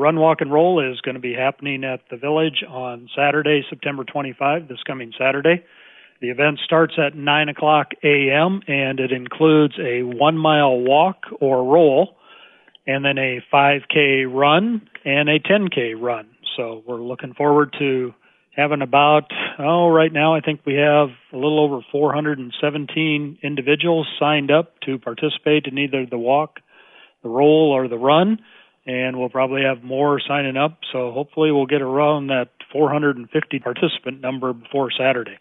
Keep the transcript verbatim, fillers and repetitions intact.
Run, Walk, and Roll is going to be happening at the Village on Saturday, September twenty-fifth, this coming Saturday. The event starts at nine o'clock a.m., and it includes a one-mile walk or roll, and then a five K run and a ten K run. So we're looking forward to having about, oh, right now I think we have a little over four hundred seventeen individuals signed up to participate in either the walk, the roll, or the run, and we'll probably have more signing up. So hopefully we'll get around that four hundred fifty participant number before Saturday.